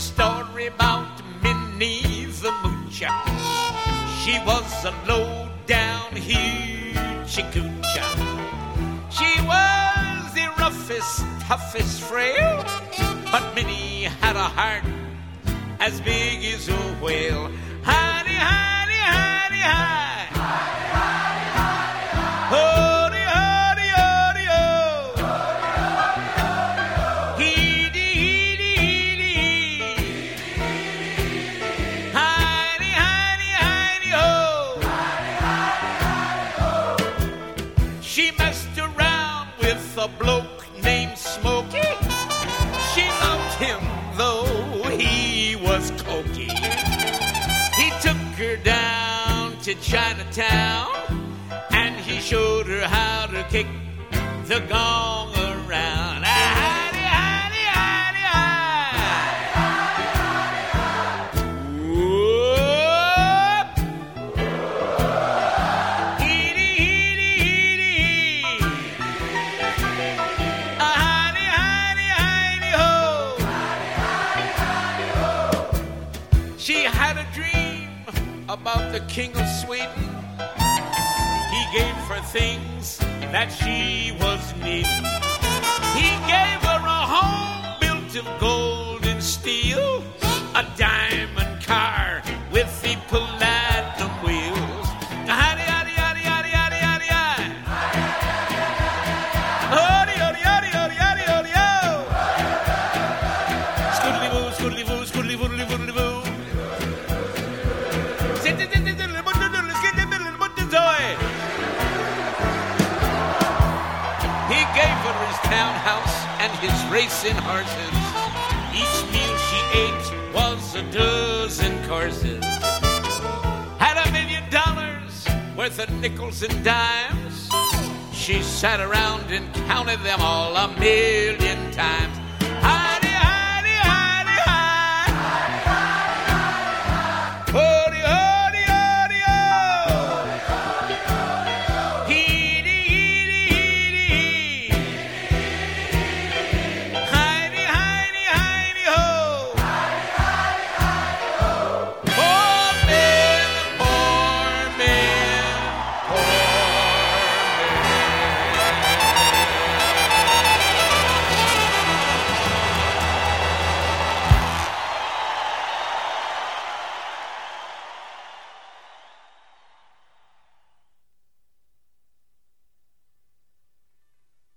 story about Minnie the Moocher. She was a low-down hoochie-coocher. She was the roughest, toughest frail, but Minnie had a heart as big as a whale. Hidey, hidey, hidey, hide. Hody, hody, hody, oh. Heedy, heedy, heedy, hidey, hidey, hidey, oh. She messed around with a bloke named Smokey. She loved him though he was cokey. He took her down to Chinatown and he showed her how to kick the gong around. Hidey, hidey, hidey, hide. Whoop. Heedy, heedy, heedy, hidey, hidey, hidey, ho. She had a dream about the King of Sweden. He gave her things that she was needing. He gave her a home built of gold and steel, a diamond car with the platinum wheels. Hidey, hidey, hidey, hidey, hidey, hidey, hidey. Hody, hody, hody, hody, hody, hody, ho. Scoodly-boo, scoodly-boo, scoodly-boodly, boodly-boo. He gave her his townhouse and his racing horses. Each meal she ate was a dozen courses. Had $1 million worth of nickels and dimes. She sat around and counted them all 1,000,000 times.